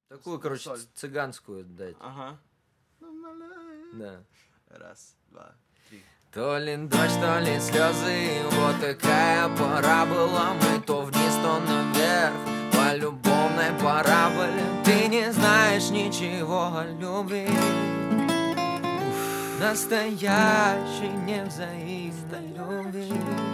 Такую, короче, соль. цыганскую дать. Ага. Да. Раз, два, три. То ли дождь, то ли слезы, вот такая пора была. Мы то вниз, то наверх, по любовной параболе. Ты не знаешь ничего о любви, настоящей невзаимной любви.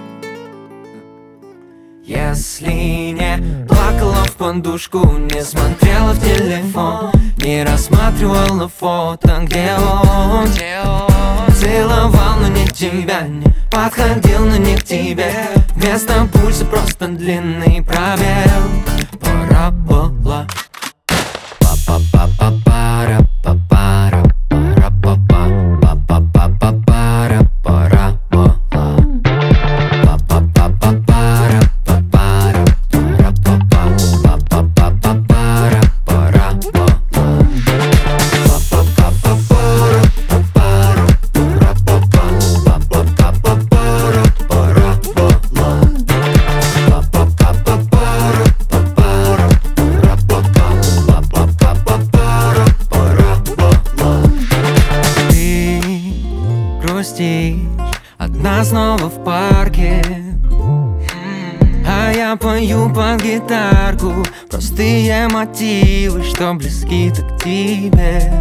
Если не плакала в подушку, не смотрела в телефон, не рассматривала фото, где он целовал, но не тебя, не подходил, но не к тебе. Вместо пульса просто длинный пробел. Пора была. Па-па-па-па-пара, па-пара, пара-па-па, па-па-па-па-пара, пара была. Па-па-па-па-пара, па-пара, пара-па-па, па-па-па-па-пара, пара была. Па-па-па-па-пара, па-пара, пара-па-па, па-па-па-па-пара, пара была. Па-па-па-па-пара, па-пара, ты грустишь одна снова в парке, а я пою под гитарку простые мотивы, что близки так к тебе.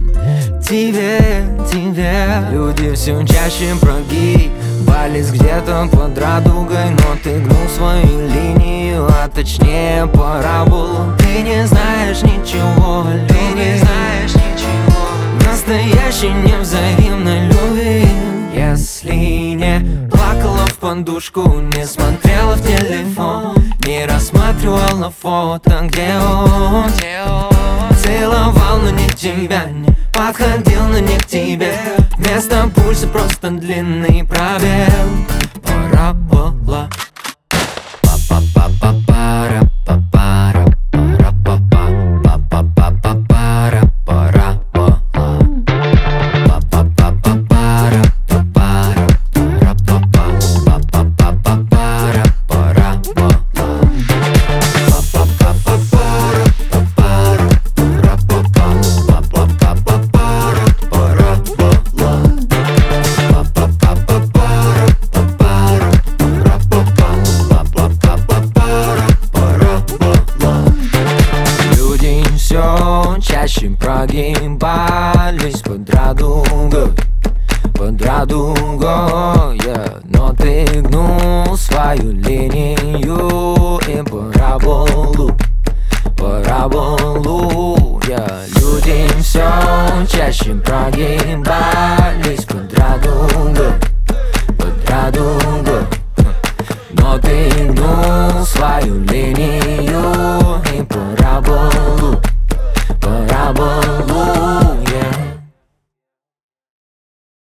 Тебе люди все чаще прогибались где-то под радугой, но ты гнул свою линию, а точнее параболу. Ты не знаешь ничего о любви, настоящей невзаимной любви. Если не плакала в подушку, не смотрела в телефон, не рассматривала фото, где он целовал, но не тебя, не подходил, но не к тебе. Вместо пульса просто длинный пробел. Пора была. Па-па-па-па-пара, па-пара, пара-па-па, па-па-па-па-пара, пара была. Па-па-па-па-пара, па-пара, пара-па-па, па-па-па-па-пара, пара была. Па-па-па-па-пара, па-пара, пара-па-па, па-па-па-па-пара, пара была. Па-па-па-па-пара, па-пара, пара-па-па, па-па-па-па-пара, пара была. Люди все чаще прогибались под радугой, yeah. Но ты гнул свою линию и параболу, yeah. Люди все чаще прогибались под радугой, но ты гнул свою линию и параболу.